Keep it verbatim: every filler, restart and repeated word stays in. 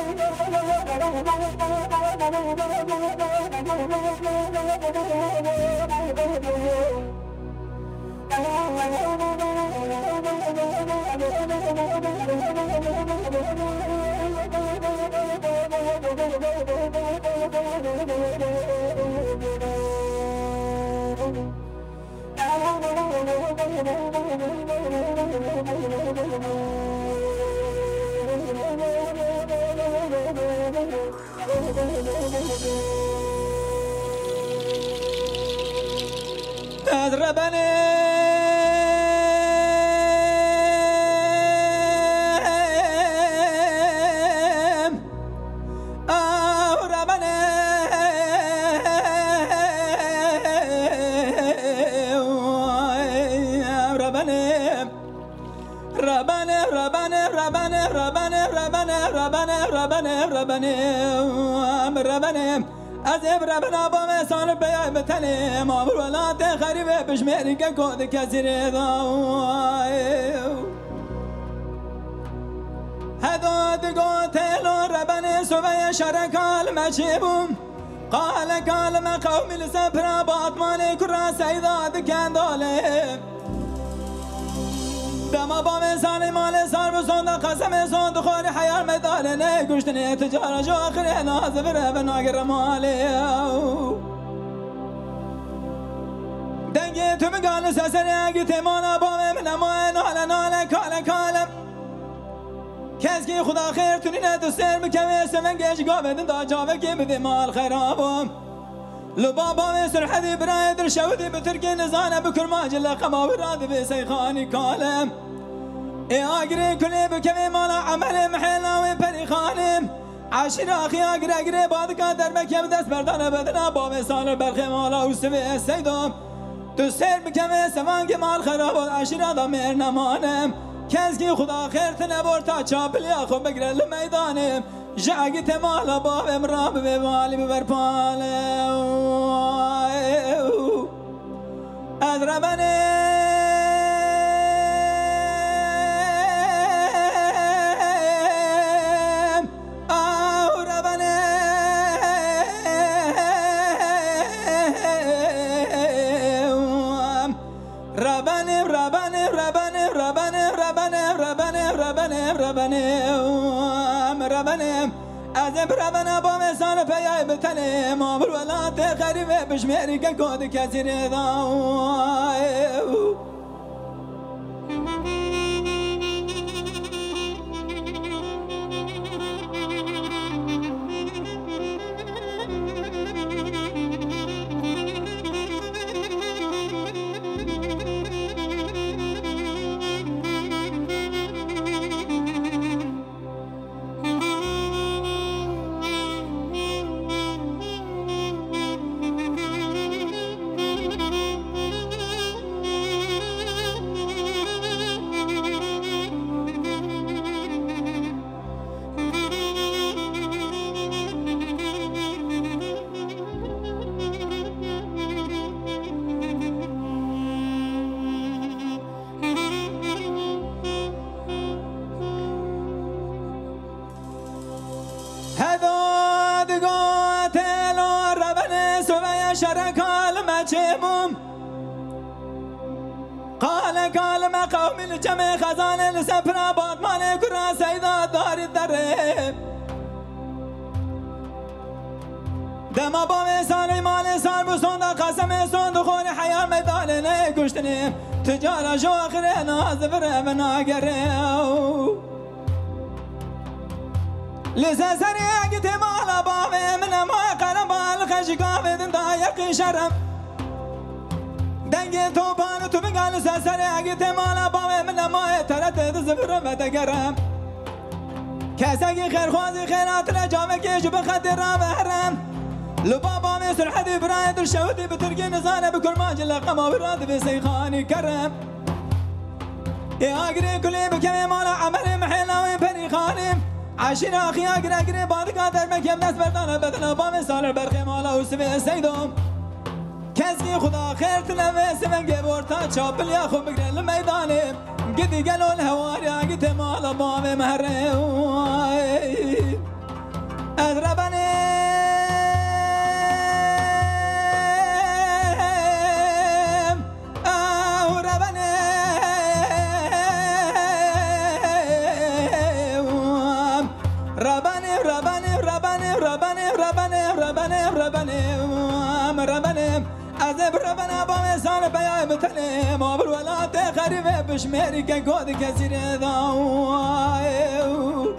از ابربنا با مثال بیای بتنه ما برولات خریبه بشمیری که کود کسی رضا هداد قاتل ربن سوی شرکال مچیبم قال قال ما قوم لسفر باطمان کرا سیداد کنداله دما با مثال مال سار بسند قسم سند خوری حیار مداره نه گشتنه تجاره جو آخره نازه بره به ناگر ماله دنگی تو مگال سسره اگی تیمانا با من نمای ناله ناله کاله کالم کسی خدا خیر تونی ندو سر بکمه سمن گیش گابدن دا جاوه که بده مال خرابم لبابا مصر حدي برايد الشودي بتركي نزانه بكل ما جل قما وراد بسيخاني كالم اي اقري كل بكمي مالا عمل محلاوي بري خانم عشر اخي اقري اقري بعد قدر بكم دست بردان بدنا باب سال برخي مالا وسوي السيدم تسير بكمي سمان مال خراب عشر ضمير نمانم كزكي خدا خير تنبور تا چابل ياخو بقرا الميدانم جاگت مالا باب امراب بمالی ببرپاله از ربنم آه ربنم ربنم ربنم ربنم ربنم ربنم ربنم ربنم ربنم از ربنا با مثال پیای بتنه ما برولات خریبه بشمیری که کود کسی رضا قال قال ما قوم الجمع خزان لسفر باطمان كرا سيدا دار الدره دما با مثال مال سال بسند قسم سند خون حيار ميدان نه گشتنه تجاره جو اخره ناز بره و ناگره لسسر اگت مالا بامه من ما قلم بالخشقا بدن دايق شرم دنگ توپان تو بگال سسر اگت مالا بامه من ما ترت زبر و دگرم کسی خیرخوازی خیرات رجامه کش بخاطر را بهرم لبابا مصر حدي برايد الشودي بتركي نزانه بكل ما جل قما وراد بسيخاني كرم يا اقري كلي بكم مالا عمل محيلا وبني خانم عشرين اخي اقري اقري بعد قادر مكم ناس بردانه بدنا بام سال البرخي مالا وسبي السيدوم كزكي خدا خير تلمس من جبورتا تشابل يا خو بقرا الميدان قدي قالوا الهواري قد مالا بام مهري از ربنم او ربنم ربنم ربنم ربنم ربنم ربنم ربنم ربنم ربنم از ربنا با مثال بیای بتنم آبر ولات خریبه بشمری که گود کسی رضا